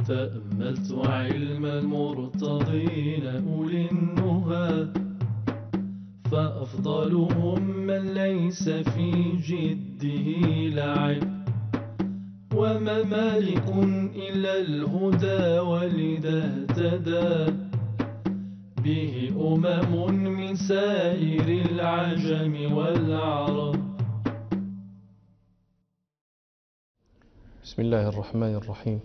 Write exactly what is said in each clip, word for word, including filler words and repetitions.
تأملت علم المرتضين أولي النهى، فأفضلهم من ليس في جده لعب، وما مالك إلا الهدى ولذا اهتدى به أمم من سائر العجم والعرب. بسم الله الرحمن الرحيم.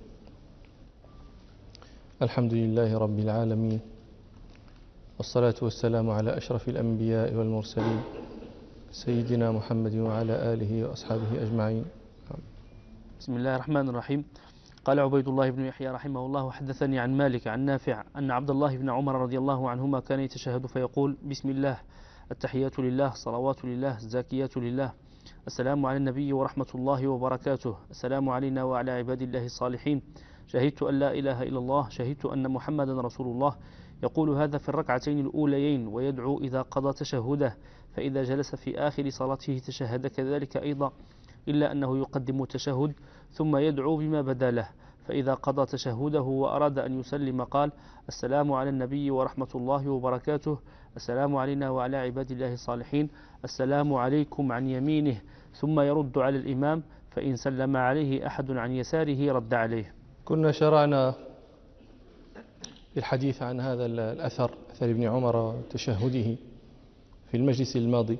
الحمد لله رب العالمين، والصلاة والسلام على أشرف الأنبياء والمرسلين سيدنا محمد وعلى آله وأصحابه أجمعين. بسم الله الرحمن الرحيم. قال عبيد الله بن يحيى رحمه الله: حدثني عن مالك عن نافع أن عبد الله بن عمر رضي الله عنهما كان يتشهد فيقول: بسم الله، التحيات لله، صلوات لله، الزاكيات لله، السلام على النبي ورحمة الله وبركاته، السلام علينا وعلى عباد الله الصالحين، شهدت أن لا إله إلا الله، شهدت أن محمدا رسول الله. يقول هذا في الركعتين الأوليين، ويدعو إذا قضى تشهده، فإذا جلس في آخر صلاته تشهد كذلك أيضا، إلا أنه يقدم التشهد ثم يدعو بما بدا له، فإذا قضى تشهده وأراد أن يسلم قال: السلام على النبي ورحمة الله وبركاته، السلام علينا وعلى عباد الله الصالحين، السلام عليكم عن يمينه، ثم يرد على الإمام، فإن سلم عليه أحد عن يساره رد عليه. كنا شرعنا في الحديث عن هذا الأثر، أثر ابن عمر تشهده في المجلس الماضي،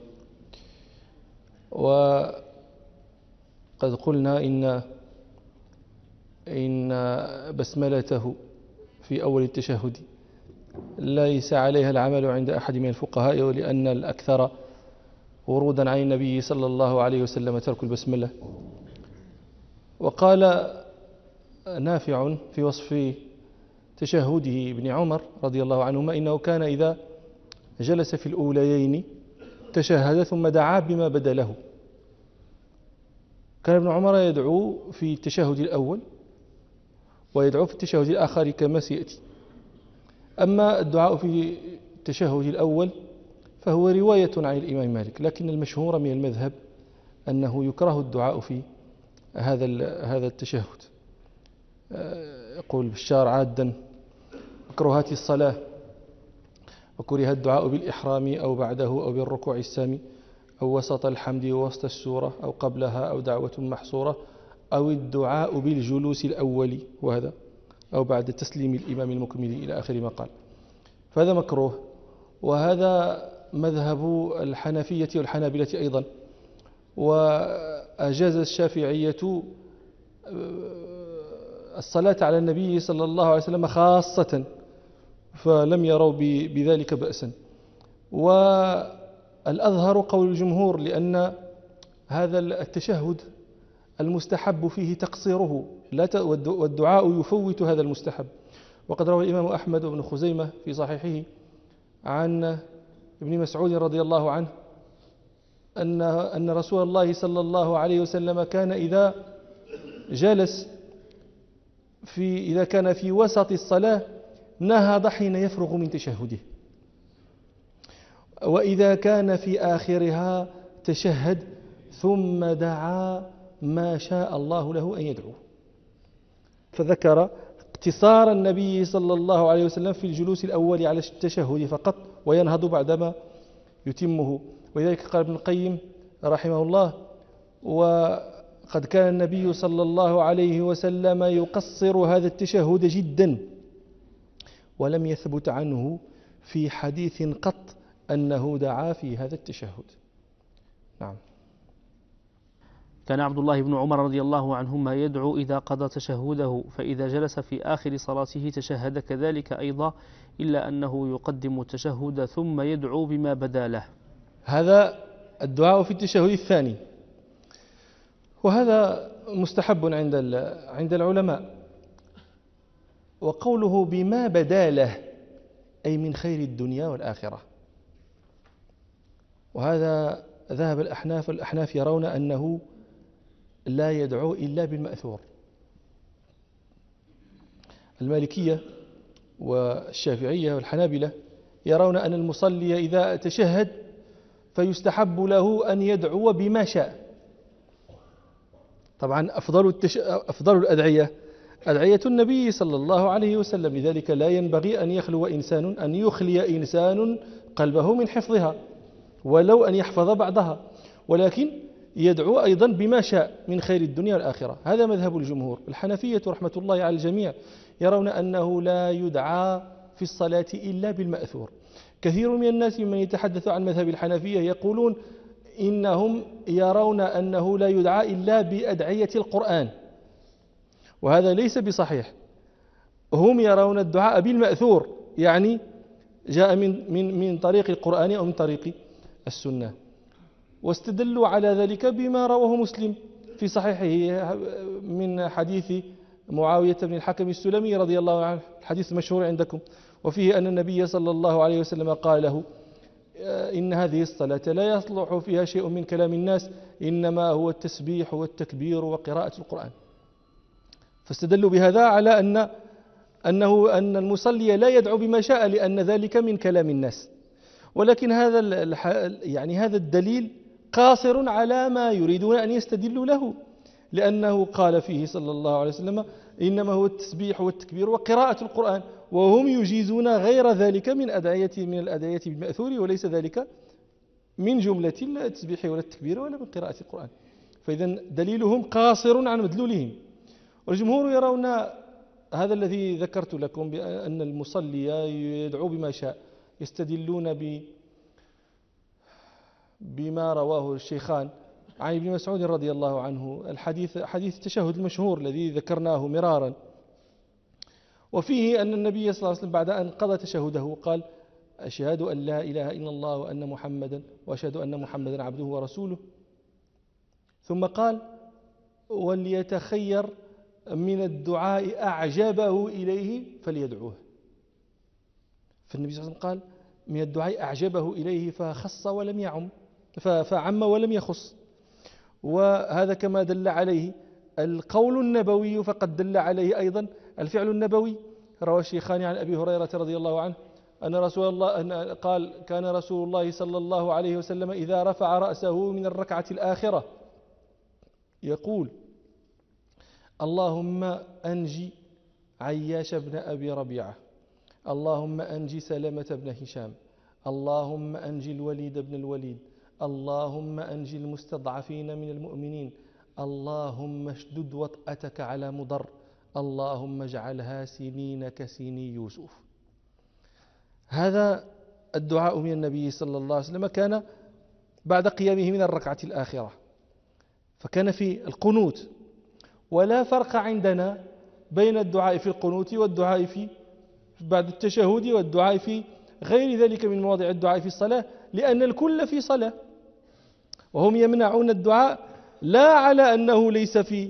وقد قلنا إن إن بسملته في أول التشهد ليس عليها العمل عند أحد من الفقهاء، ولأن الأكثر ورودا عن النبي صلى الله عليه وسلم ترك البسملة. وقال نافع في وصف تشهده ابن عمر رضي الله عنهما إنه كان إذا جلس في الأوليين تشهد ثم دعا بما بدا له. كان ابن عمر يدعو في التشهد الأول ويدعو في التشهد الآخر كما سيأتي. أما الدعاء في التشهد الأول فهو رواية عن الإمام مالك، لكن المشهور من المذهب أنه يكره الدعاء في هذا هذا التشهد. يقول بشار عادا: مكروهات الصلاة، وكره الدعاء بالإحرام أو بعده أو بالركوع السامي أو وسط الحمد ووسط السورة أو قبلها أو دعوة محصورة أو الدعاء بالجلوس الأول، وهذا أو بعد تسليم الإمام المكمل إلى آخر ما قال. فهذا مكروه، وهذا مذهب الحنفية والحنابلة أيضا. وأجاز الشافعية الصلاة على النبي صلى الله عليه وسلم خاصة، فلم يروا بذلك بأسا. والأظهر قول الجمهور، لأن هذا التشهد المستحب فيه تقصيره، والدعاء يفوت هذا المستحب. وقد روى الإمام أحمد وابن خزيمة في صحيحه عن ابن مسعود رضي الله عنه أن أن رسول الله صلى الله عليه وسلم كان إذا جلس في إذا كان في وسط الصلاة نهض حين يفرغ من تشهده، وإذا كان في آخرها تشهد ثم دعا ما شاء الله له أن يدعو. فذكر اقتصار النبي صلى الله عليه وسلم في الجلوس الأول على التشهد فقط، وينهض بعدما يتمه. ولذلك قال ابن القيم رحمه الله: وقد كان النبي صلى الله عليه وسلم يقصر هذا التشهد جدا، ولم يثبت عنه في حديث قط أنه دعا في هذا التشهد. نعم. كان عبد الله بن عمر رضي الله عنهما يدعو إذا قضى تشهده، فإذا جلس في آخر صلاته تشهد كذلك أيضا، إلا أنه يقدم التشهد ثم يدعو بما بدا له. هذا الدعاء في التشهد الثاني، وهذا مستحب عند عند العلماء. وقوله بما بدا له أي من خير الدنيا والآخرة، وهذا ذهب الأحناف الأحناف يرون أنه لا يدعو إلا بالمأثور. المالكية والشافعية والحنابلة يرون أن المصلي إذا تشهد فيستحب له أن يدعو بما شاء. طبعا أفضل, التش... أفضل الأدعية أدعية النبي صلى الله عليه وسلم، لذلك لا ينبغي أن يخلو إنسان أن يخلي إنسان قلبه من حفظها ولو أن يحفظ بعضها، ولكن يدعو أيضا بما شاء من خير الدنيا والآخرة. هذا مذهب الجمهور. الحنفية رحمة الله على الجميع يرون أنه لا يدعى في الصلاة إلا بالمأثور. كثير من الناس من يتحدث عن مذهب الحنفية يقولون إنهم يرون أنه لا يدعى إلا بأدعية القرآن، وهذا ليس بصحيح. هم يرون الدعاء بالمأثور، يعني جاء من من من طريق القرآن أو من طريق السنة، واستدلوا على ذلك بما رواه مسلم في صحيحه من حديث معاوية بن الحكم السلمي رضي الله عنه، الحديث المشهور عندكم، وفيه أن النبي صلى الله عليه وسلم قال له: إن هذه الصلاة لا يصلح فيها شيء من كلام الناس، إنما هو التسبيح والتكبير وقراءة القرآن. فاستدلوا بهذا على أن أنه أن المصلي لا يدعو بما شاء لأن ذلك من كلام الناس، ولكن هذا يعني هذا الدليل قاصر على ما يريدون أن يستدلوا له، لأنه قال فيه صلى الله عليه وسلم: إنما هو التسبيح والتكبير وقراءة القرآن، وهم يجيزون غير ذلك من أدعية من الأدعية بالمأثور، وليس ذلك من جملة التسبيح ولا التكبير ولا من قراءة القرآن. فإذا دليلهم قاصر عن مدلولهم. والجمهور يرون هذا الذي ذكرت لكم بأن المصلي يدعو بما شاء، يستدلون ب بما رواه الشيخان عن ابن مسعود رضي الله عنه، الحديث حديث التشهد المشهور الذي ذكرناه مرارا، وفيه أن النبي صلى الله عليه وسلم بعد أن قضى تشهده قال: أشهد أن لا إله إلا الله وأن محمدا وأشهد أن محمدا عبده ورسوله. ثم قال: وليتخير من الدعاء أعجبه إليه فليدعوه. فالنبي صلى الله عليه وسلم قال: من الدعاء أعجبه إليه فخص ولم يعم، فعم ولم يخص. وهذا كما دل عليه القول النبوي فقد دل عليه أيضا الفعل النبوي. روى الشيخان عن أبي هريرة رضي الله عنه أن رسول الله أن قال: كان رسول الله صلى الله عليه وسلم إذا رفع رأسه من الركعة الآخرة يقول: اللهم أنجي عياش بن أبي ربيعة، اللهم أنجي سلمة بن هشام، اللهم أنجي الوليد بن الوليد، اللهم أنجي المستضعفين من المؤمنين، اللهم اشدد وطأتك على مضر، اللهم اجعلها سنين كسني يوسف. هذا الدعاء من النبي صلى الله عليه وسلم كان بعد قيامه من الركعة الآخرة، فكان في القنوت. ولا فرق عندنا بين الدعاء في القنوت والدعاء في بعد التشهد والدعاء في غير ذلك من مواضع الدعاء في الصلاة، لأن الكل في صلاة. وهم يمنعون الدعاء لا على أنه ليس في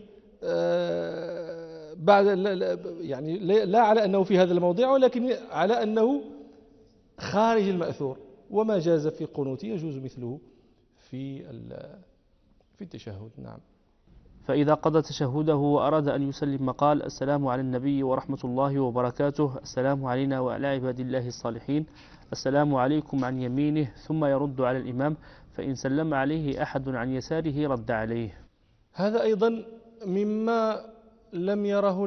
بعد يعني لا على أنه في هذا الموضع، ولكن على أنه خارج المأثور، وما جاز في القنوت يجوز مثله في في التشهد. نعم. فإذا قضى تشهده وأراد أن يسلم قال: السلام على النبي ورحمة الله وبركاته، السلام علينا وعلى عباد الله الصالحين، السلام عليكم عن يمينه، ثم يرد على الإمام، فإن سلم عليه أحد عن يساره رد عليه. هذا أيضا مما لم يره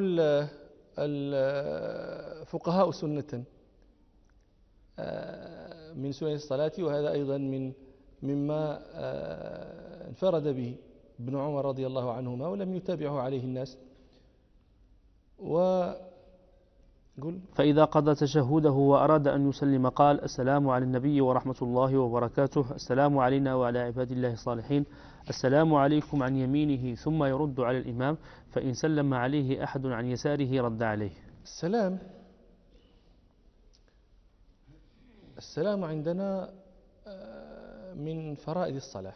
الفقهاء سنة من سنن الصلاة، وهذا أيضا من مما انفرد به ابن عمر رضي الله عنهما ولم يتابعه عليه الناس. وقل: فإذا قضى تشهده وأراد أن يسلم قال: السلام على النبي ورحمة الله وبركاته، السلام علينا وعلى عباد الله الصالحين، السلام عليكم عن يمينه، ثم يرد على الإمام، فإن سلم عليه أحد عن يساره رد عليه. السلام السلام عندنا من فرائض الصلاة.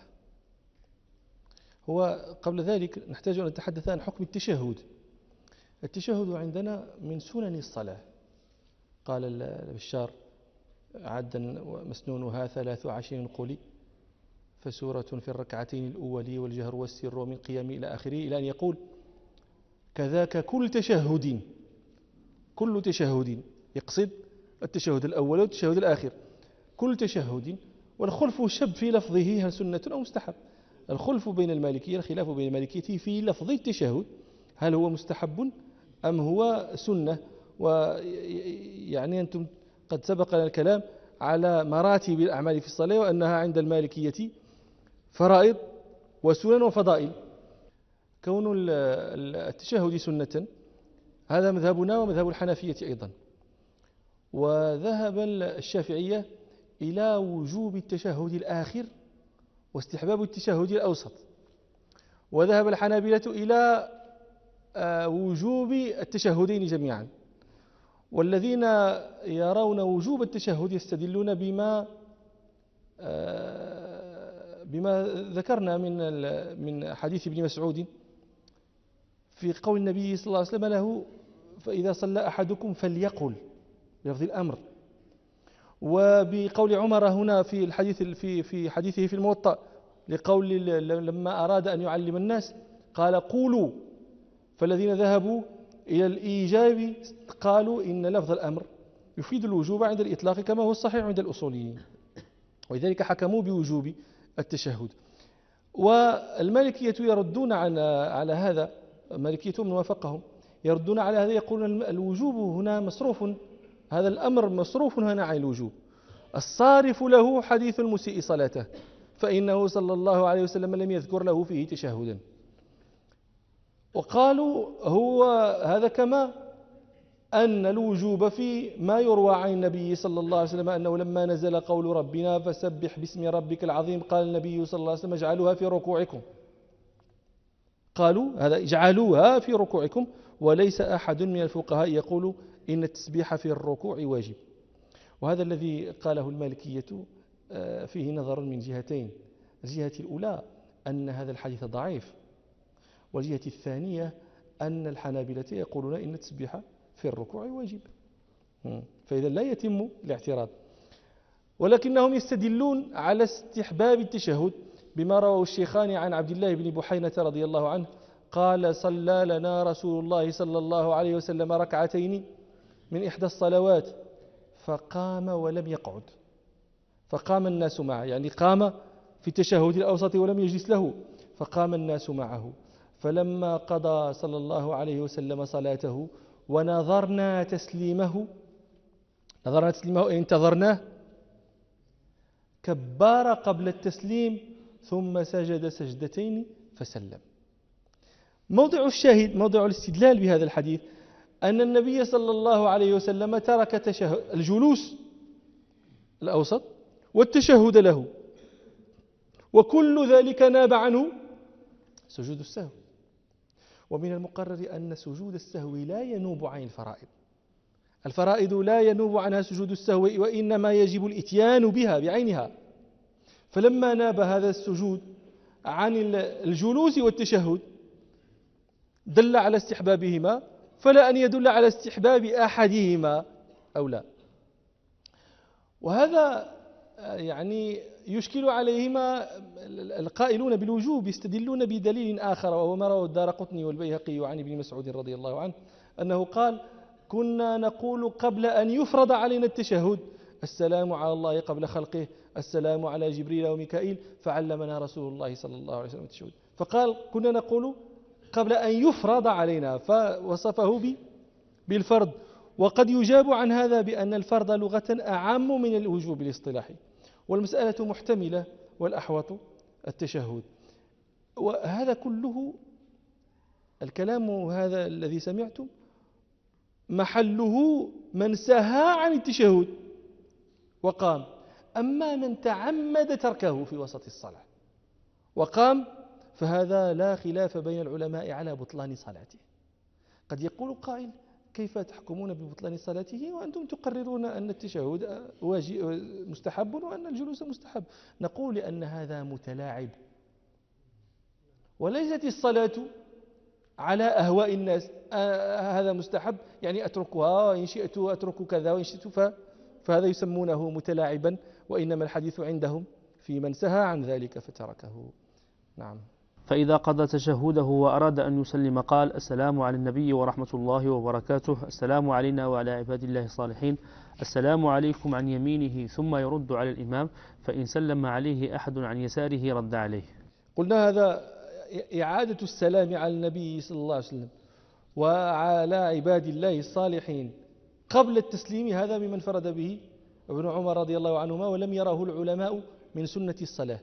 هو قبل ذلك نحتاج أن نتحدث عن حكم التشهد. التشهد عندنا من سنن الصلاة. قال البشار: عدا مسنونها ثلاث عشر قولي، فسورة في الركعتين الأول والجهر والسر ومن قيام إلى آخره، إلى أن يقول: كذاك كل تشهد، كل تشهد، يقصد التشهد الأول والتشهد الآخر، كل تشهد. والخلف شب في لفظه هل سنة أو مستحب. الخلف بين المالكية، الخلاف بين المالكية في لفظ التشهد، هل هو مستحب أم هو سنة؟ ويعني أنتم قد سبق لنا الكلام على مراتب الأعمال في الصلاة، وأنها عند المالكية فرائض وسنن وفضائل. كون التشهد سنة هذا مذهبنا ومذهب الحنفية أيضا، وذهب الشافعية إلى وجوب التشهد الآخر واستحباب التشهد الأوسط، وذهب الحنابلة إلى وجوب التشهدين جميعا. والذين يرون وجوب التشهد يستدلون بما بما ذكرنا من من حديث ابن مسعود في قول النبي صلى الله عليه وسلم له: فإذا صلى أحدكم فليقل، بلفظ الأمر. وبقول عمر هنا في الحديث في في حديثه في الموطأ لقول لما أراد أن يعلم الناس قال: قولوا. فالذين ذهبوا إلى الإيجاب قالوا إن لفظ الأمر يفيد الوجوب عند الإطلاق كما هو الصحيح عند الأصوليين، ولذلك حكموا بوجوب التشهد. والمالكية يردون على هذا، مالكية من وافقهم يردون على هذا، يقولون الوجوب هنا مصروف، هذا الأمر مصروف هنا عن الوجوب، الصارف له حديث المسيء صلاته، فإنه صلى الله عليه وسلم لم يذكر له فيه تشهدا. وقالوا هو هذا كما أن الوجوب في ما يروى عن النبي صلى الله عليه وسلم أنه لما نزل قول ربنا فسبح باسم ربك العظيم قال النبي صلى الله عليه وسلم: اجعلوها في ركوعكم. قالوا هذا اجعلوها في ركوعكم، وليس أحد من الفقهاء يقول إن التسبيح في الركوع واجب. وهذا الذي قاله المالكية فيه نظر من جهتين: الجهة الأولى أن هذا الحديث ضعيف، والجهة الثانية أن الحنابلة يقولون إن التسبيح في الركوع واجب، فإذا لا يتم الاعتراض. ولكنهم يستدلون على استحباب التشهد بما رواه الشيخان عن عبد الله بن بحينة رضي الله عنه قال: صلى لنا رسول الله صلى الله عليه وسلم ركعتين من إحدى الصلوات فقام ولم يقعد، فقام الناس معه، يعني قام في التشهد الأوسط ولم يجلس له، فقام الناس معه، فلما قضى صلى الله عليه وسلم صلاته ونظرنا تسليمه، نظرنا تسليمه أي انتظرناه، كبر قبل التسليم ثم سجد سجدتين فسلم. موضع الشاهد، موضع الاستدلال بهذا الحديث أن النبي صلى الله عليه وسلم ترك تشهد الجلوس الأوسط والتشهد له، وكل ذلك ناب عنه سجود السهو. ومن المقرر أن سجود السهو لا ينوب عن الفرائض، الفرائض لا ينوب عنها سجود السهو، وإنما يجب الإتيان بها بعينها. فلما ناب هذا السجود عن الجلوس والتشهد دل على استحبابهما، فلا أن يدل على استحباب أحدهما أو لا. وهذا يعني يشكل عليهما القائلون بالوجوب، يستدلون بدليل آخر، وهو ما رواه الدارقطني والبيهقي عن ابن مسعود رضي الله عنه أنه قال: كنا نقول قبل أن يفرض علينا التشهد: السلام على الله قبل خلقه، السلام على جبريل وميكائيل، فعلمنا رسول الله صلى الله عليه وسلم التشهد. فقال كنا نقول قبل أن يفرض علينا، فوصفه بالفرض. وقد يجاب عن هذا بأن الفرض لغة أعم من الوجوب الاصطلاحي، والمسألة محتملة، والأحوط التشهد. وهذا كله الكلام هذا الذي سمعتم محله من سهى عن التشهد وقام. أما من تعمد تركه في وسط الصلاة وقام فهذا لا خلاف بين العلماء على بطلان صلاته. قد يقول قائل: كيف تحكمون ببطلان صلاته وأنتم تقررون أن التشهد واجب مستحب وأن الجلوس مستحب؟ نقول لأن هذا متلاعب، وليست الصلاة على أهواء الناس. آه هذا مستحب يعني أتركها، وإن شئت أترك كذا وإن شئت، فهذا يسمونه متلاعبا، وإنما الحديث عندهم في من سهى عن ذلك فتركه. نعم. فإذا قضى تشهده وأراد أن يسلم قال: السلام على النبي ورحمة الله وبركاته، السلام علينا وعلى عباد الله الصالحين، السلام عليكم عن يمينه، ثم يرد على الإمام، فإن سلم عليه أحد عن يساره رد عليه. قلنا هذا إعادة السلام على النبي صلى الله عليه وسلم، وعلى عباد الله الصالحين قبل التسليم، هذا ممن فرد به ابن عمر رضي الله عنهما، ولم يره العلماء من سنة الصلاة.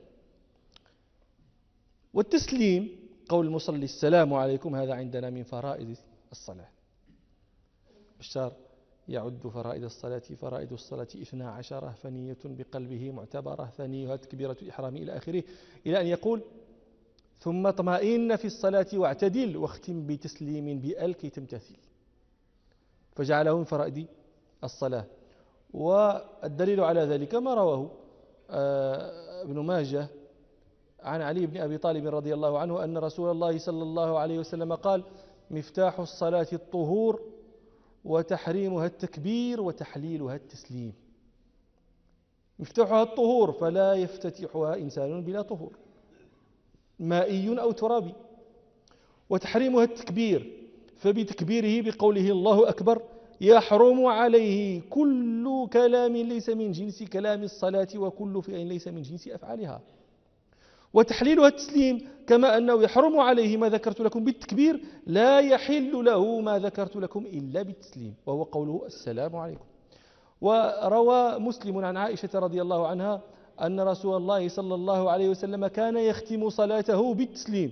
والتسليم قول المصلي السلام عليكم، هذا عندنا من فرائض الصلاة. بشار يعد فرائض الصلاة فرائض الصلاة اثنا عشرة، فنية بقلبه معتبرة، ثانيها تكبيرة الإحرام إلى آخره، إلى أن يقول ثم اطمئن في الصلاة واعتدل واختم بتسليم بأل كي تمتثل، فجعله من فرائض الصلاة. والدليل على ذلك ما رواه ابن ماجه عن علي بن أبي طالب رضي الله عنه أن رسول الله صلى الله عليه وسلم قال: مفتاح الصلاة الطهور وتحريمها التكبير وتحليلها التسليم. مفتاحها الطهور، فلا يفتتحها إنسان بلا طهور مائي أو ترابي. وتحريمها التكبير، فبتكبيره بقوله الله أكبر يحرم عليه كل كلام ليس من جنس كلام الصلاة وكل فعل ليس من جنس أفعالها. وتحليلها التسليم، كما أنه يحرم عليه ما ذكرت لكم بالتكبير، لا يحل له ما ذكرت لكم إلا بالتسليم، وهو قوله السلام عليكم. وروى مسلم عن عائشة رضي الله عنها أن رسول الله صلى الله عليه وسلم كان يختم صلاته بالتسليم.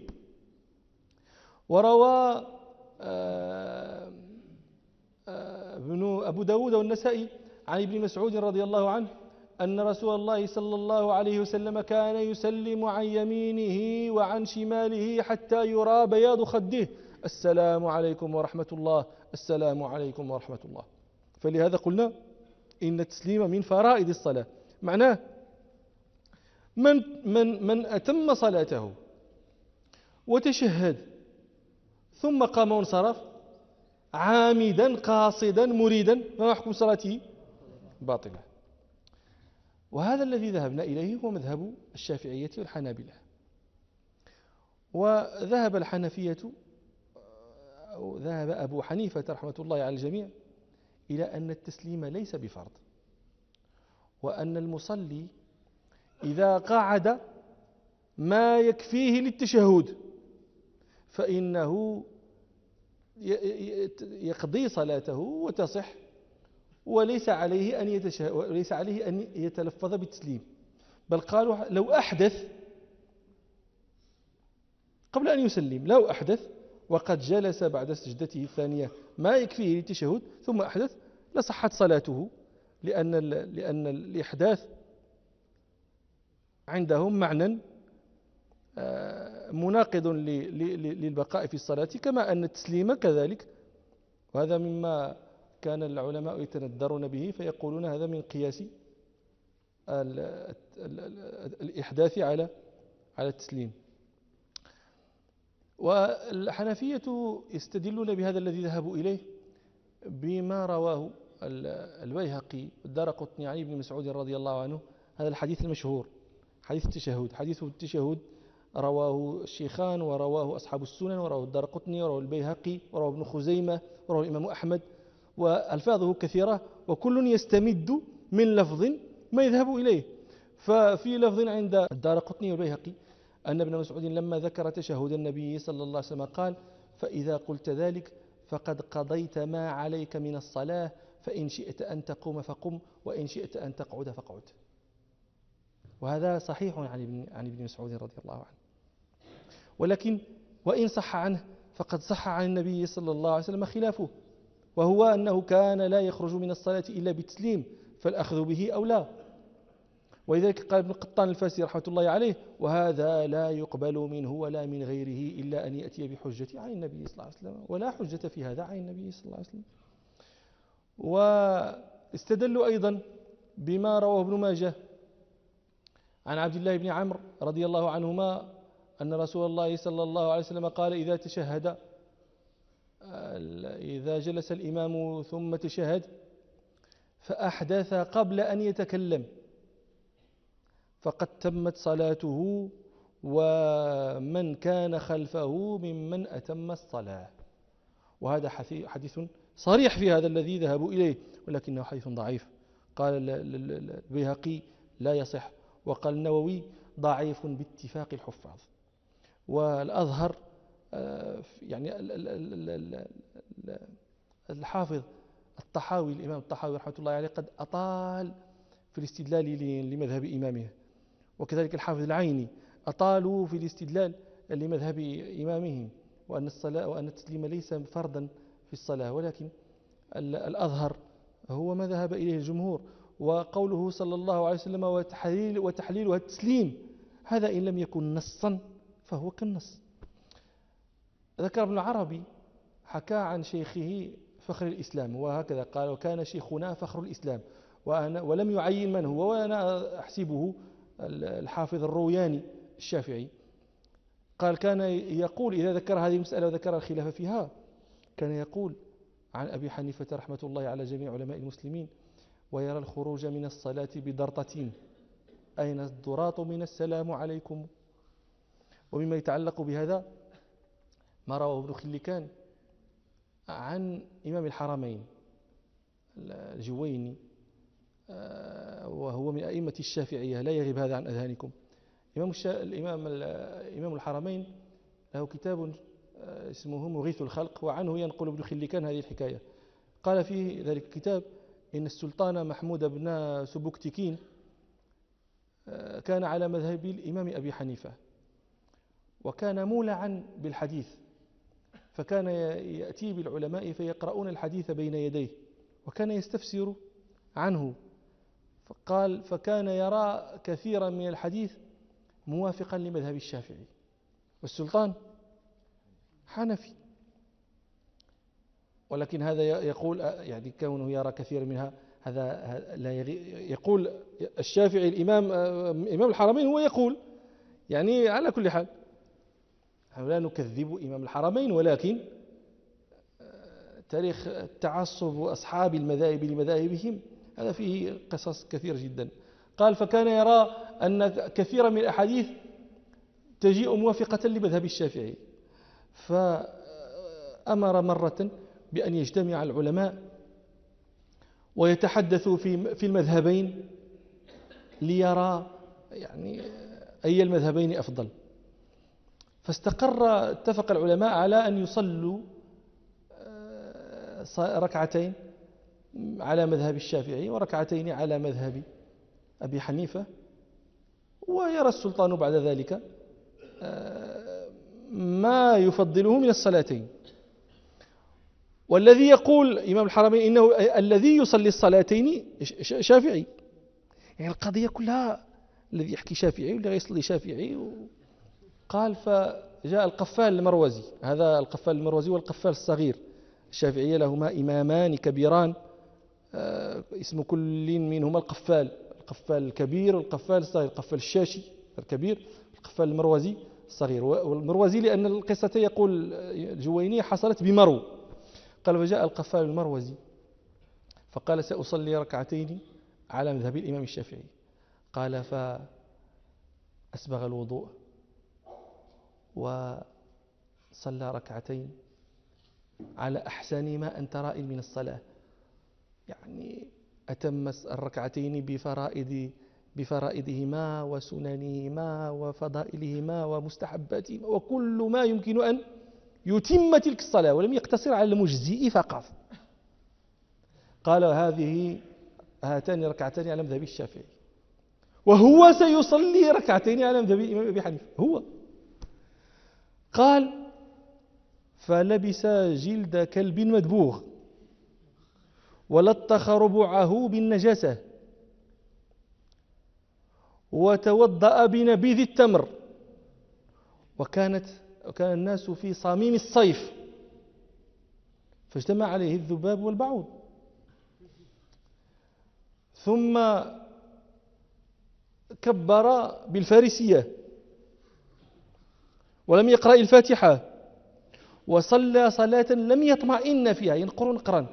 وروى ابن أبو داود والنسائي عن ابن مسعود رضي الله عنه أن رسول الله صلى الله عليه وسلم كان يسلم عن يمينه وعن شماله حتى يرى بياض خده: السلام عليكم ورحمة الله، السلام عليكم ورحمة الله. فلهذا قلنا إن التسليم من فرائض الصلاة. معناه من, من, من أتم صلاته وتشهد ثم قام وانصرف عامدا قاصدا مريدا، ما حكم صلاته؟ باطلة. وهذا الذي ذهبنا إليه هو مذهب الشافعية والحنابلة. وذهب الحنفية أو ذهب أبو حنيفة رحمة الله على الجميع إلى أن التسليم ليس بفرض، وأن المصلي إذا قعد ما يكفيه للتشهد فإنه يقضي صلاته وتصح، وليس عليه أن يتشه... وليس عليه أن يتلفظ بالتسليم. بل قالوا لو أحدث قبل أن يسلم، لو أحدث وقد جلس بعد سجدته الثانية ما يكفيه للتشهد ثم أحدث لصحت صلاته، لأن ال... لأن الإحداث عندهم معنى مناقض للبقاء في الصلاة، كما أن التسليم كذلك. وهذا مما كان العلماء يتندرون به، فيقولون هذا من قياس الإحداث على على التسليم. والحنفية يستدلون بهذا الذي ذهبوا إليه بما رواه البيهقي والدارقطني عن ابن مسعود رضي الله عنه، هذا الحديث المشهور، حديث التشهد. حديث التشهد رواه الشيخان ورواه أصحاب السنن ورواه الدارقطني ورواه البيهقي ورواه ابن خزيمة ورواه الإمام أحمد، وألفاظه كثيرة، وكل يستمد من لفظ ما يذهب إليه. ففي لفظ عند الدارقطني والبيهقي أن ابن مسعود لما ذكر تشهد النبي صلى الله عليه وسلم قال: فإذا قلت ذلك فقد قضيت ما عليك من الصلاة، فإن شئت أن تقوم فقم وإن شئت أن تقعد فقعد. وهذا صحيح عن ابن عن ابن مسعود رضي الله عنه. ولكن وإن صح عنه فقد صح عن النبي صلى الله عليه وسلم خلافه، وهو أنه كان لا يخرج من الصلاة إلا بالتسليم، فالأخذ به أولى. ولذلك قال ابن قطان الفاسي رحمة الله عليه: وهذا لا يقبل منه ولا من غيره إلا أن يأتي بحجة عن النبي صلى الله عليه وسلم، ولا حجة في هذا عن النبي صلى الله عليه وسلم. واستدلوا أيضا بما رواه ابن ماجه عن عبد الله بن عمرو رضي الله عنهما أن رسول الله صلى الله عليه وسلم قال: إذا تشهد إذا جلس الإمام ثم تشهد فأحدث قبل أن يتكلم فقد تمت صلاته ومن كان خلفه ممن أتم الصلاة. وهذا حديث صريح في هذا الذي ذهبوا إليه، ولكنه حديث ضعيف. قال البيهقي لا يصح، وقال النووي ضعيف باتفاق الحفاظ. والأظهر يعني الحافظ الطحاوي، الإمام الطحاوي رحمة الله عليه، قد أطال في الاستدلال لمذهب إمامه، وكذلك الحافظ العيني أطالوا في الاستدلال لمذهب إمامهم، وأن الصلاة وأن التسليم ليس فرضا في الصلاة، ولكن الأظهر هو ما ذهب إليه الجمهور، وقوله صلى الله عليه وسلم وتحليل وتحليلها التسليم، هذا إن لم يكن نصا فهو كالنص. ذكر ابن العربي حكى عن شيخه فخر الإسلام، وهكذا قال: وكان شيخنا فخر الإسلام، وأنا ولم يعين من هو، وأنا أحسبه الحافظ الروياني الشافعي. قال: كان يقول إذا ذكر هذه المسألة وذكر الخلاف فيها، كان يقول عن أبي حنيفة رحمة الله على جميع علماء المسلمين: ويرى الخروج من الصلاة بضرطة، أين الضراط من السلام عليكم. ومما يتعلق بهذا ما رواه ابن خلكان عن إمام الحرمين الجويني، وهو من أئمة الشافعية، لا يغيب هذا عن أذهانكم. إمام الإمام إمام الحرمين له كتاب اسمه مغيث الخلق، وعنه ينقل ابن خلكان هذه الحكاية. قال في ذلك الكتاب إن السلطان محمود بن سبكتكين كان على مذهب الإمام أبي حنيفة، وكان مولعا بالحديث، فكان يأتي بالعلماء فيقرؤون الحديث بين يديه، وكان يستفسر عنه. فقال: فكان يرى كثيرا من الحديث موافقا لمذهب الشافعي، والسلطان حنفي، ولكن هذا يقول يعني كونه يرى كثير منها هذا لا يقول الشافعي الإمام إمام الحرمين هو يقول، يعني على كل حال نحن لا نكذب إمام الحرمين، ولكن تاريخ التعصب وأصحاب المذاهب لمذاهبهم هذا فيه قصص كثير جدا. قال: فكان يرى أن كثيرا من الأحاديث تجيء موافقة لمذهب الشافعي، فأمر مرة بأن يجتمع العلماء ويتحدثوا في في المذهبين ليرى يعني أي المذهبين أفضل. فاستقر اتفق العلماء على أن يصلوا ركعتين على مذهب الشافعي وركعتين على مذهب أبي حنيفة، ويرى السلطان بعد ذلك ما يفضله من الصلاتين. والذي يقول إمام الحرمين إنه الذي يصلي الصلاتين شافعي، يعني القضية كلها الذي يحكي شافعي والذي يصلي شافعي. قال: فجاء القفال المروزي، هذا القفال المروزي والقفال الصغير، الشافعية لهما إمامان كبيران اسم كل منهما القفال، القفال الكبير والقفال الصغير، القفال الشاشي الكبير، القفال المروزي الصغير. والمروزي لأن القصة يقول الجويني حصلت بمرو. قال: فجاء القفال المروزي فقال: سأصلي ركعتين على مذهب الإمام الشافعي. قال: فأسبغ الوضوء وصلى ركعتين على أحسن ما أنت رائد من الصلاة، يعني أتم الركعتين بفرائد بفرائدهما وسننهما وفضائلهما ومستحباتهما وكل ما يمكن أن يتم تلك الصلاة، ولم يقتصر على المجزئ فقط. قال: هذه هاتان ركعتان على مذهب الشافعي، وهو سيصلي ركعتين على مذهب الإمام أبي حنيفة هو. قال: فلبس جلد كلب مدبوغ ولطخ ربعه بالنجاسة وتوضأ بنبيذ التمر، وكانت وكان الناس في صميم الصيف، فاجتمع عليه الذباب والبعوض. ثم كبر بالفارسية ولم يقرأ الفاتحة، وصلى صلاة لم يطمئن فيها، ينقر نقرا.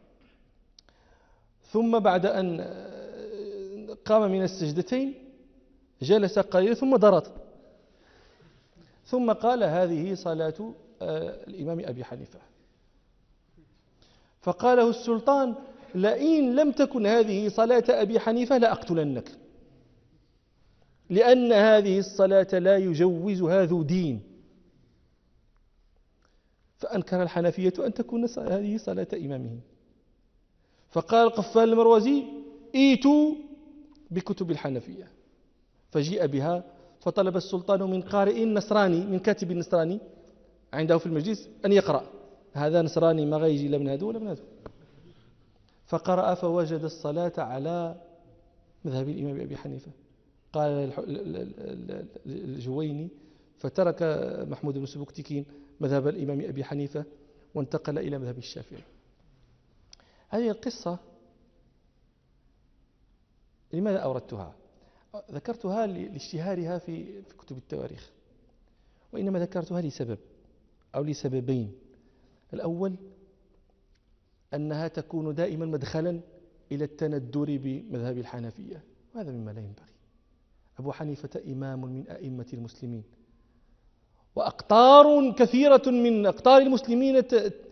ثم بعد أن قام من السجدتين جلس قليلا ثم ضرط، ثم قال: هذه صلاة الإمام أبي حنيفة. فقاله السلطان: لئن لم تكن هذه صلاة أبي حنيفة لأقتلنك، لأن هذه الصلاة لا يجوزها ذو دين. فأنكر الحنفية أن تكون هذه صلاة إمامهم. فقال قفال المروزي ايتوا بكتب الحنفية، فجيء بها، فطلب السلطان من قارئ نصراني، من كاتب نصراني عنده في المجلس أن يقرأ. هذا نصراني ما غيجي لا من هذا ولا من هذا. فقرأ فوجد الصلاة على مذهب الإمام أبي حنيفة. قال الجويني فترك محمود بن سبكتكين مذهب الإمام أبي حنيفة وانتقل إلى مذهب الشافعي. هذه القصة لماذا أوردتها؟ ذكرتها لاشتهارها في كتب التواريخ، وإنما ذكرتها لسبب أو لسببين. الأول أنها تكون دائما مدخلا إلى التندر بمذهب الحنفية، وهذا مما لا ينبغي. أبو حنيفة إمام من أئمة المسلمين، وأقطار كثيرة من أقطار المسلمين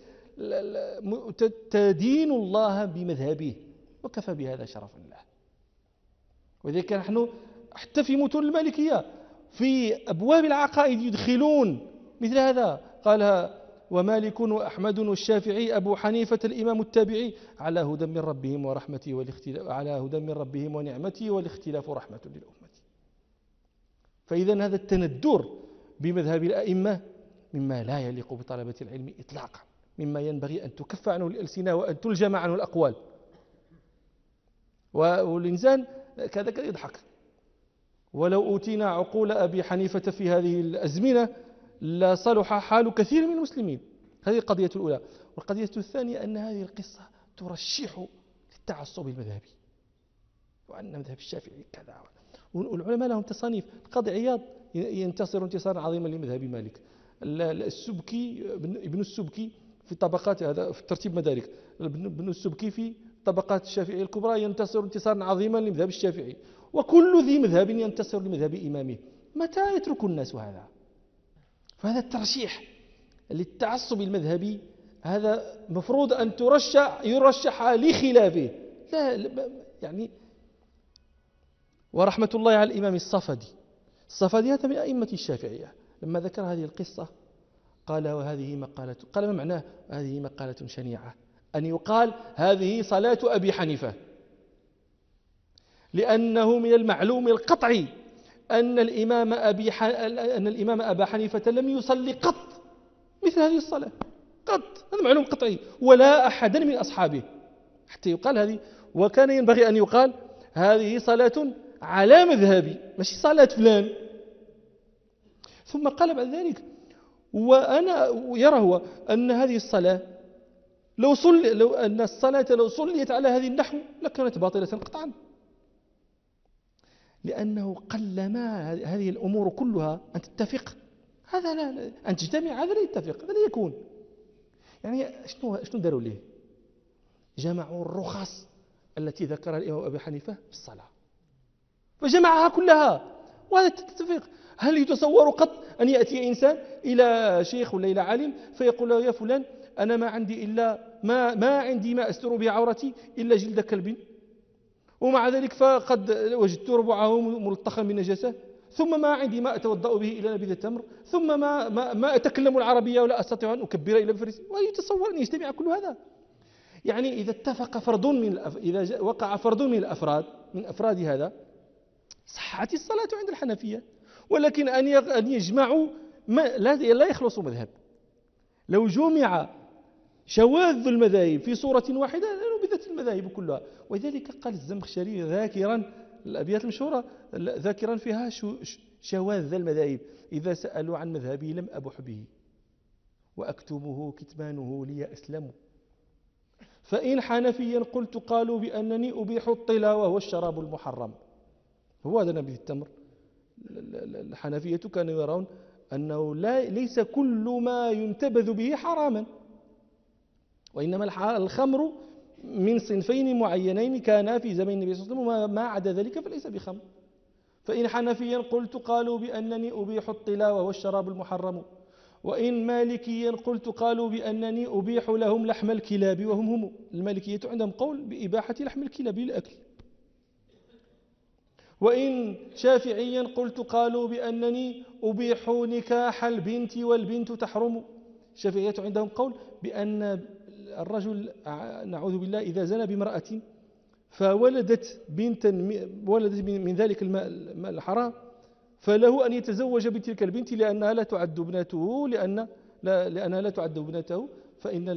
تدين الله بمذهبه، وكفى بهذا شرفا له. وذلك نحن حتى في متون المالكية في أبواب العقائد يدخلون مثل هذا. قال ومالك وأحمد والشافعي أبو حنيفة الإمام التابعي على هدى من ربهم ورحمته والاختلاف على هدى من ربهم ونعمته والاختلاف رحمة للأمة. فإذا هذا التندر بمذهب الأئمة مما لا يليق بطلبة العلم إطلاقا، مما ينبغي أن تكف عنه الألسنة وأن تلجم عنه الأقوال. والإنسان كذا يضحك. ولو أوتينا عقول أبي حنيفة في هذه الأزمنة لصلح حال كثير من المسلمين. هذه القضية الأولى. والقضية الثانية أن هذه القصة ترشح للتعصب المذهبي، وأن مذهب الشافعي كذا. والعلماء لهم تصانيف. القاضي عياض ينتصر انتصارا عظيما لمذهب مالك. السبكي ابن السبكي في طبقات هذا في ترتيب مدارك، ابن السبكي في طبقات الشافعية الكبرى ينتصر انتصارا عظيما لمذهب الشافعي، وكل ذي مذهب ينتصر لمذهب إمامه. متى يترك الناس هذا؟ فهذا الترشيح للتعصب المذهبي هذا مفروض أن ترشح يرشح لخلافه. لا يعني. ورحمة الله على الإمام الصفدي. الصفدي هذا من أئمة الشافعية، لما ذكر هذه القصة قال وهذه مقالة، قال ما معناه هذه مقالة شنيعة أن يقال هذه صلاة أبي حنيفة، لأنه من المعلوم القطعي أن الإمام أبي ح... أن الإمام أبا حنيفة لم يصلي قط مثل هذه الصلاة قط. هذا معلوم قطعي، ولا أحدا من أصحابه حتى يقال هذه. وكان ينبغي أن يقال هذه صلاة على مذهبي، ماشي صلاة فلان. ثم قال بعد ذلك وأنا يرى هو أن هذه الصلاة لو صلي لو أن الصلاة لو صليت على هذه النحو لكانت باطلة قطعا، لأنه قلما هذه الأمور كلها أن تتفق. هذا لا, لا أن تجتمع، هذا لا يتفق، هذا لا يكون. يعني شنو شنو داروا ليه؟ جمعوا الرخص التي ذكرها الإمام أبي حنيفة في الصلاة فجمعها كلها، وهذا تتفق. هل يتصور قط أن يأتي إنسان إلى شيخ ولا إلى عالم فيقول له يا فلان أنا ما عندي إلا ما ما عندي ما أستر به عورتي إلا جلد كلب، ومع ذلك فقد وجدت ربعه ملطخا بالنجاسة، ثم ما عندي ما أتوضأ به إلا نبيذ التمر، ثم ما ما, ما أتكلم العربية ولا أستطيع أن أكبر إلى الفرس. ويتصور أن يجتمع كل هذا؟ يعني إذا اتفق فرد من الأف... إذا وقع فرد من الأفراد من أفراد هذا صحت الصلاة عند الحنفية. ولكن أن أن يجمعوا ما لا لا يخلصوا مذهب. لو جمع شواذ المذاهب في صورة واحدة لنبذت المذاهب كلها. ولذلك قال الزمخشري ذاكرا الأبيات المشهورة ذاكرا فيها شواذ المذاهب: إذا سألوا عن مذهبي لم أبح به وأكتمه كتمانه لي أسلم، فإن حنفيا قلت قالوا بأنني أبيح الطلا وهو الشراب المحرم. هو هذا نبيذ التمر. الحنفية كانوا يرون أنه لا ليس كل ما ينتبذ به حراما، وإنما الخمر من صنفين معينين كانا في زمن النبي صلى الله عليه وسلم، ما عدا ذلك فليس بخمر. فإن حنفيا قلت قالوا بأنني أبيح الطلا وهو الشراب المحرم، وإن مالكيا قلت قالوا بأنني أبيح لهم لحم الكلاب وهم هم. المالكية عندهم قول بإباحة لحم الكلاب للأكل. وإن شافعيا قلت قالوا بأنني أبيح نكاح البنت والبنت تحرم. الشافعية عندهم قول بأن الرجل نعوذ بالله إذا زنى بامرأة فولدت بنتا ولدت من ذلك الماء الحرام فله أن يتزوج بتلك البنت لأنها لا تعد ابنته لأن لا لأنها لا تعد ابنته فإن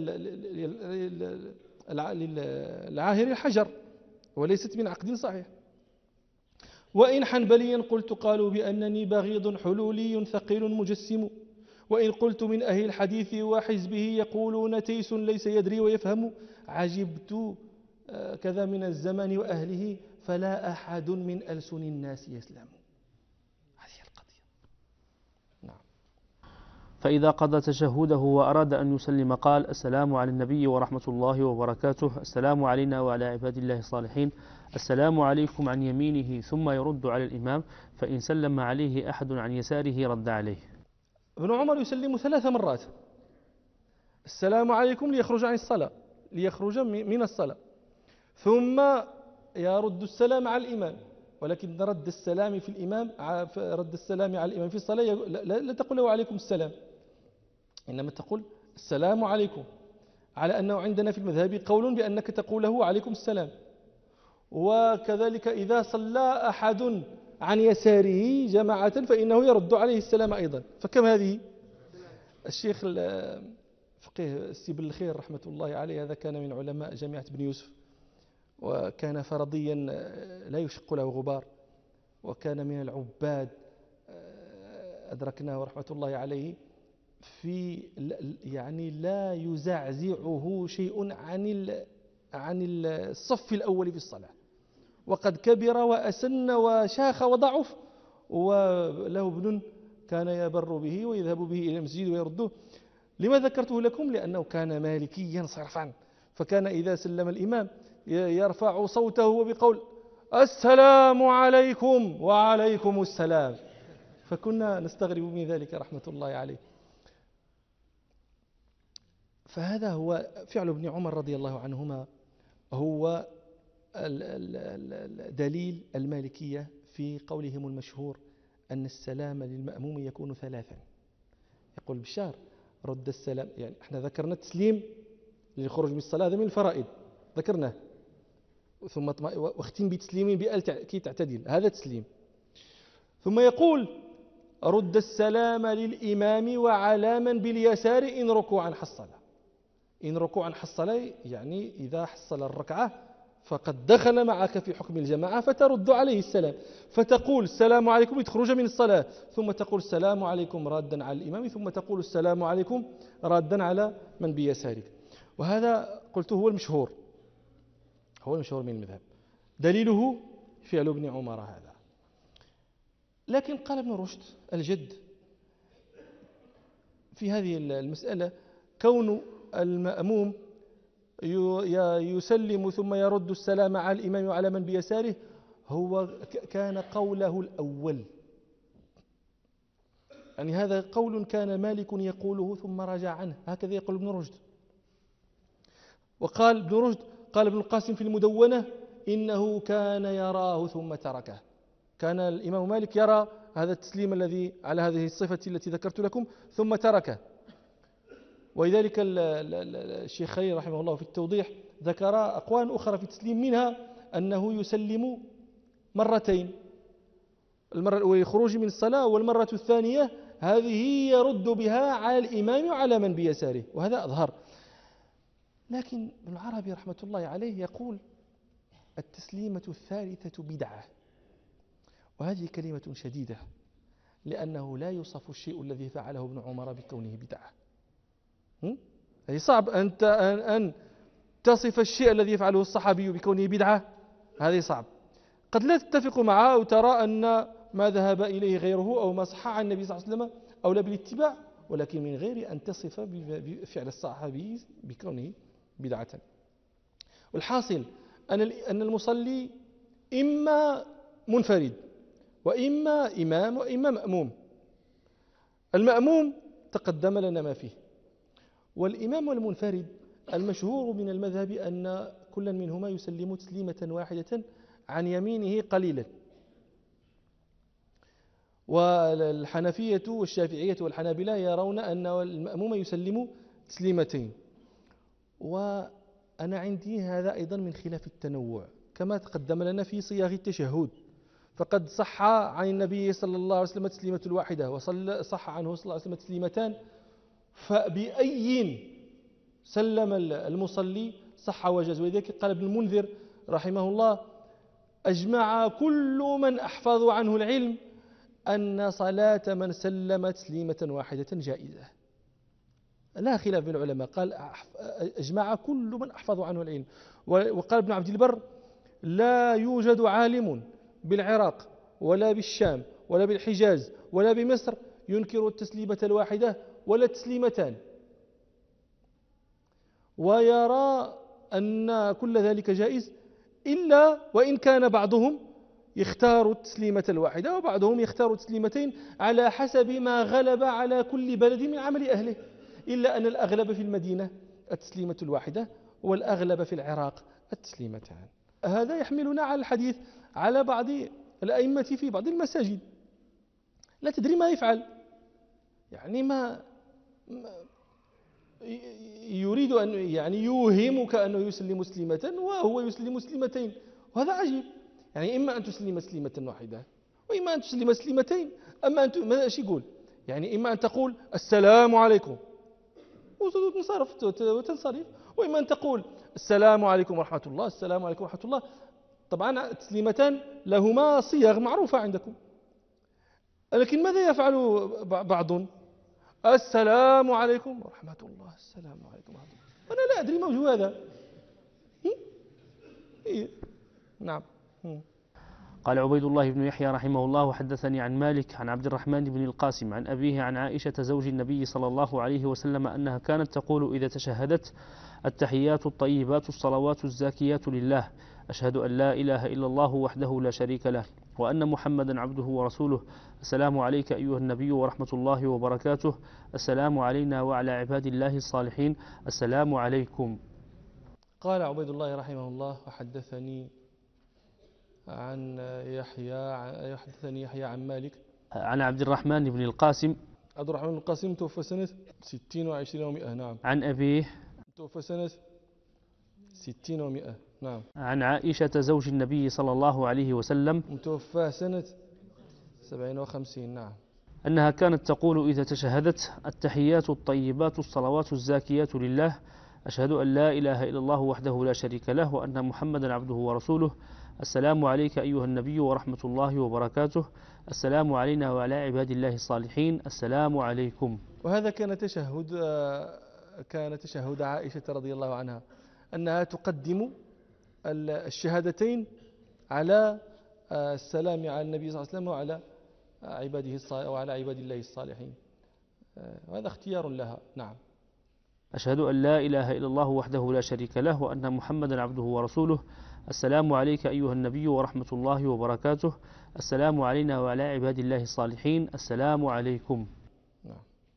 العاهر الحجر وليست من عقد صحيح. وإن حنبليا قلت قالوا بأنني بغيض حلولي ثقيل مجسم، وإن قلت من أهل الحديث وحزبه يقولون تيس ليس يدري ويفهم، عجبت كذا من الزمان وأهله فلا أحد من ألسن الناس يسلم. هذه القضية. نعم. فإذا قضى تشهده وأراد أن يسلم قال: السلام على النبي ورحمة الله وبركاته، السلام علينا وعلى عباد الله الصالحين، السلام عليكم عن يمينه، ثم يرد على الإمام، فإن سلم عليه أحد عن يساره رد عليه. ابن عمر يسلم ثلاث مرات: السلام عليكم ليخرج عن الصلاة ليخرج من الصلاة، ثم يرد السلام على الإمام، ولكن رد السلام في الإمام رد السلام على الإمام في الصلاة لا تقول له عليكم السلام، إنما تقول السلام عليكم، على أنه عندنا في المذهب قول بأنك تقول له عليكم السلام. وكذلك إذا صلى أحد عن يساره جماعة فإنه يرد عليه السلام أيضا. فكم هذه؟ الشيخ الفقيه السيب الخير رحمة الله عليه هذا كان من علماء جامعة بن يوسف، وكان فرضيا لا يشق له غبار، وكان من العباد أدركناه رحمة الله عليه في يعني لا يزعزعه شيء عن عن الصف الأول في الصلاة، وقد كبر وأسن وشاخ وضعف، وله ابن كان يبر به ويذهب به إلى المسجد ويرده. لما ذكرته لكم؟ لأنه كان مالكيا صرفا، فكان إذا سلم الإمام يرفع صوته بقول السلام عليكم وعليكم السلام، فكنا نستغرب من ذلك رحمة الله عليه. فهذا هو فعل ابن عمر رضي الله عنهما، هو دليل المالكية في قولهم المشهور أن السلام للمأموم يكون ثلاثا. يقول بشار رد السلام، يعني احنا ذكرنا التسليم للخروج من الصلاة هذا من الفرائض ذكرناه، ثم واختم بتسليم بأل كي تعتدل، هذا تسليم. ثم يقول رد السلام للإمام وعلى من باليسار إن ركوعا حصل. إن ركوعا حصل يعني إذا حصل الركعة فقد دخل معك في حكم الجماعة فترد عليه السلام، فتقول السلام عليكم لتخرج من الصلاة، ثم تقول السلام عليكم رادا على الإمام، ثم تقول السلام عليكم رادا على من بيسارك. وهذا قلت هو المشهور هو المشهور من المذهب، دليله فعل ابن عمر هذا. لكن قال ابن رشد الجد في هذه المسألة كون المأموم يسلم ثم يرد السلام على الإمام وعلى من بيساره هو كان قوله الأول، يعني هذا قول كان مالك يقوله ثم رجع عنه، هكذا يقول ابن رشد. وقال ابن رشد قال ابن القاسم في المدونة إنه كان يراه ثم تركه، كان الإمام مالك يرى هذا التسليم الذي على هذه الصفة التي ذكرت لكم ثم تركه. ولذلك الشيخ خليل رحمه الله في التوضيح ذكر أقوال أخرى في التسليم، منها أنه يسلم مرتين، المرة الأولى خروج من الصلاة، والمرة الثانية هذه يرد بها على الإمام وعلى من بيساره، وهذا أظهر. لكن ابن العربي رحمة الله عليه يقول التسليمة الثالثة بدعة، وهذه كلمة شديدة لأنه لا يوصف الشيء الذي فعله ابن عمر بكونه بدعة. هي صعب أنت أن, أن تصف الشيء الذي يفعله الصحابي بكونه بدعة، هذه صعب. قد لا تتفق معه أو ترى أن ما ذهب إليه غيره أو ما صح عن النبي صلى الله عليه وسلم أو لا بالاتباع، ولكن من غير أن تصف بفعل الصحابي بكونه بدعة. والحاصل أن المصلي إما منفرد وإما إمام وإما مأموم. المأموم تقدم لنا ما فيه، والإمام والمنفرد المشهور من المذهب أن كل منهما يسلم تسليمة واحدة عن يمينه قليلا، والحنفية والشافعية والحنابلة يرون أن المأموم يسلم تسليمتين. وأنا عندي هذا أيضا من خلاف التنوع كما تقدم لنا في صياغ التشهد، فقد صح عن النبي صلى الله عليه وسلم تسليمة الواحدة وصح عنه صلى الله عليه وسلم تسليمتان، فبأي سلم المصلي صح وجاز. ولذلك قال ابن المنذر رحمه الله: أجمع كل من أحفظ عنه العلم أن صلاة من سلم تسليمة واحدة جائزة، لا خلاف بين العلماء. قال أجمع كل من أحفظ عنه العلم. وقال ابن عبد البر: لا يوجد عالم بالعراق ولا بالشام ولا بالحجاز ولا بمصر ينكر التسليمة الواحدة ولا التسليمتان، ويرى أن كل ذلك جائز، إلا وإن كان بعضهم يختار التسليمة الواحدة وبعضهم يختار التسليمتين على حسب ما غلب على كل بلد من عمل أهله، إلا أن الأغلب في المدينة التسليمة الواحدة والأغلب في العراق التسليمتان. هذا يحملنا على الحديث على بعض الأئمة في بعض المساجد لا تدري ما يفعل، يعني ما يريد أن يعني يوهمك أنه يسلم تسليمة وهو يسلم تسليمتين، وهذا عجيب. يعني إما أن تسلم تسليمة واحدة وإما أن تسلم تسليمتين. أما أن ماذا ايش يقول؟ يعني إما أن تقول السلام عليكم وتنصرف وتنصرف، وإما أن تقول السلام عليكم ورحمة الله، السلام عليكم ورحمة الله. طبعا تسليمتان لهما صيغ معروفة عندكم، لكن ماذا يفعل بعض؟ السلام عليكم ورحمة الله، السلام عليكم ورحمة الله. أنا لا أدري ما وجه هذا. إيه؟ نعم. قال عبيد الله بن يحيى رحمه الله: وحدثني عن مالك عن عبد الرحمن بن القاسم عن أبيه عن عائشة زوج النبي صلى الله عليه وسلم أنها كانت تقول إذا تشهدت: التحيات الطيبات الصلوات الزاكيات لله، أشهد أن لا إله إلا الله وحده لا شريك له وأن محمدا عبده ورسوله، السلام عليك أيها النبي ورحمة الله وبركاته، السلام علينا وعلى عباد الله الصالحين، السلام عليكم. قال عبيد الله رحمه الله: وحدثني عن يحيى يحدثني يحيى عن مالك عن عبد الرحمن بن القاسم. عبد الرحمن بن القاسم توفى سنة ستين وعشرين ومئة. نعم. عن أبيه توفى سنة ستين ومئة. نعم. عن عائشة زوج النبي صلى الله عليه وسلم توفى سنة سبعين وخمسين. نعم. أنها كانت تقول إذا تشهدت: التحيات الطيبات الصلوات الزاكيات لله، أشهد أن لا إله إلا الله وحده لا شريك له وأن محمدا عبده ورسوله، السلام عليك أيها النبي ورحمة الله وبركاته، السلام علينا وعلى عباد الله الصالحين، السلام عليكم. وهذا كان تشهد كان تشهد عائشة رضي الله عنها، أنها تقدم الشهادتين على السلام على النبي صلى الله عليه وسلم وعلى عباده الصالحين وعلى عباد الله الصالحين، وهذا اختيار لها. نعم. أشهد أن لا إله إلا الله وحده لا شريك له وأن محمدا عبده ورسوله، السلام عليك أيها النبي ورحمة الله وبركاته، السلام علينا وعلى عباد الله الصالحين، السلام عليكم. نعم.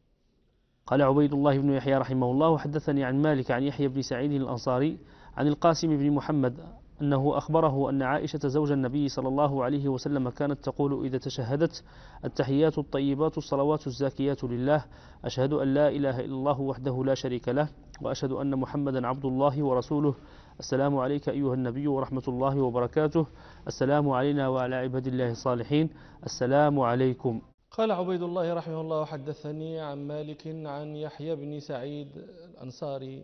قال عبيد الله بن يحيى رحمه الله: وحدثني عن مالك عن يحيى بن سعيد الأنصاري عن القاسم بن محمد أنه أخبره أن عائشة زوج النبي صلى الله عليه وسلم كانت تقول إذا تشهدت: التحيات الطيبات الصلوات الزاكيات لله، أشهد أن لا إله إلا الله وحده لا شريك له وأشهد أن محمدا عبد الله ورسوله، السلام عليك أيها النبي ورحمة الله وبركاته، السلام علينا وعلى عباد الله الصالحين، السلام عليكم. قال عبيد الله رحمه الله: وحدثني عن مالك عن يحيى بن سعيد الأنصاري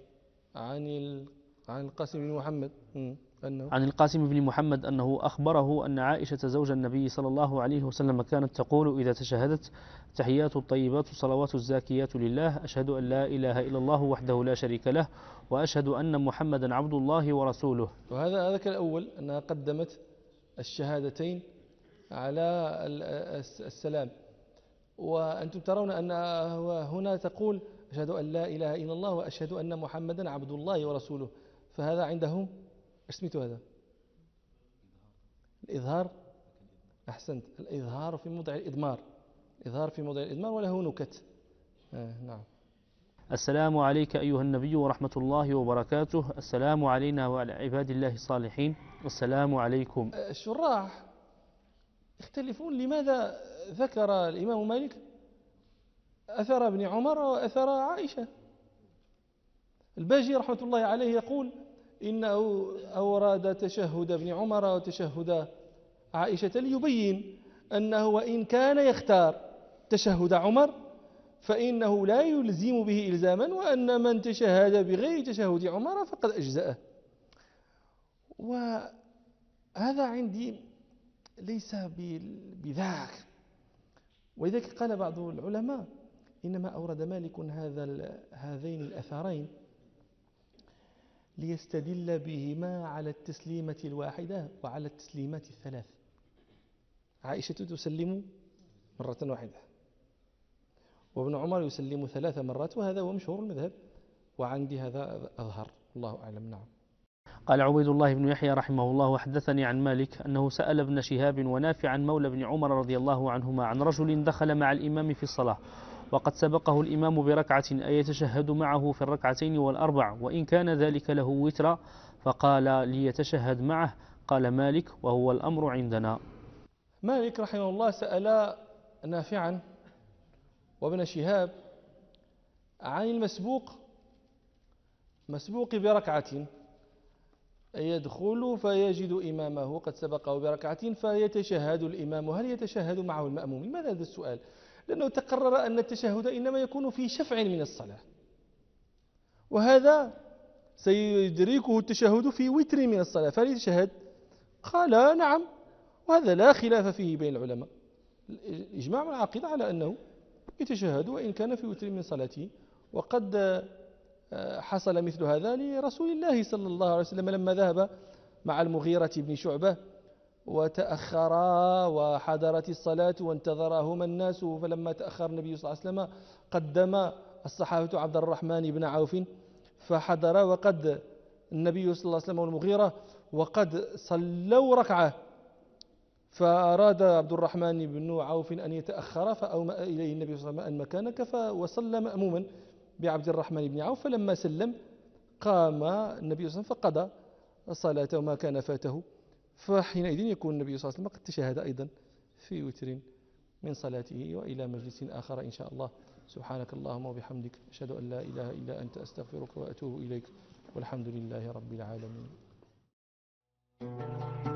عن عن القاسم بن محمد أنه عن القاسم بن محمد أنه أخبره أن عائشة زوج النبي صلى الله عليه وسلم كانت تقول إذا تشهدت: تحيات الطيبات الصلوات الزاكيات لله، أشهد أن لا إله إلا الله وحده لا شريك له وأشهد أن محمدا عبد الله ورسوله. وهذا هذا كالأول أنها قدمت الشهادتين على السلام، وأنتم ترون أن هنا تقول أشهد أن لا إله إلا الله وأشهد أن محمدا عبد الله ورسوله، فهذا عندهم ايش سميته هذا؟ الإظهار. أحسنت، الإظهار في موضع الإضمار، الإظهار في موضع الإضمار وله نكت. آه نعم. السلام عليك أيها النبي ورحمة الله وبركاته، السلام علينا وعلى عباد الله الصالحين، السلام عليكم. الشراح يختلفون لماذا ذكر الإمام مالك أثر ابن عمر وأثر عائشة. الباجي رحمة الله عليه يقول إنه أورد تشهد ابن عمر وتشهد عائشة ليبين أنه وإن كان يختار تشهد عمر فإنه لا يلزم به إلزاما، وأن من تشهد بغير تشهد عمر فقد أجزأه. وهذا عندي ليس بذاك، ولذلك قال بعض العلماء إنما أورد مالك هذا هذين الأثرين ليستدل بهما على التسليمة الواحدة وعلى التسليمات الثلاث. عائشة تسلم مرة واحدة، وابن عمر يسلم ثلاث مرات، وهذا هو مشهور المذهب، وعندي هذا أظهر، الله أعلم. نعم. قال عبيد الله بن يحيى رحمه الله وحدثني عن مالك أنه سأل ابن شهاب ونافعا مولى بن عمر رضي الله عنهما عن رجل دخل مع الإمام في الصلاة وقد سبقه الإمام بركعة أيتشهد معه في الركعتين والأربع وإن كان ذلك له وترا، فقال ليتشهد معه. قال مالك وهو الأمر عندنا. مالك رحمه الله سأل نافعا وابن شهاب عن المسبوق مسبوق بركعة يدخل فيجد إمامه قد سبقه بركعة فيتشهد الإمام، هل يتشهد معه المأموم؟ لماذا هذا السؤال؟ لأنه تقرر أن التشهد إنما يكون في شفع من الصلاة، وهذا سيدركه التشهد في وتر من الصلاة، فهل يتشهد؟ قال نعم، وهذا لا خلاف فيه بين العلماء، الإجماع العقيدة على أنه يتشهد وإن كان في وتر من صلاته. وقد حصل مثل هذا لرسول الله صلى الله عليه وسلم لما ذهب مع المغيرة بن شعبة وتأخرا وحضرت الصلاة وانتظرهما الناس، فلما تأخر النبي صلى الله عليه وسلم قدم الصحابة عبد الرحمن بن عوف فحضر، وقد النبي صلى الله عليه وسلم والمغيرة وقد صلوا ركعة، فأراد عبد الرحمن بن عوف أن يتأخر فأومأ إليه النبي صلى الله عليه وسلم أن مكانك، وصلى مأموما بعبد الرحمن بن عوف، فلما سلم قام النبي صلى الله عليه وسلم فقضى صلاته ما كان فاته، فحينئذ يكون النبي صلى الله عليه وسلم قد تشهد أيضا في وتر من صلاته. وإلى مجلس آخر إن شاء الله. سبحانك اللهم وبحمدك، أشهد أن لا إله إلا أنت، أستغفرك وأتوب إليك، والحمد لله رب العالمين.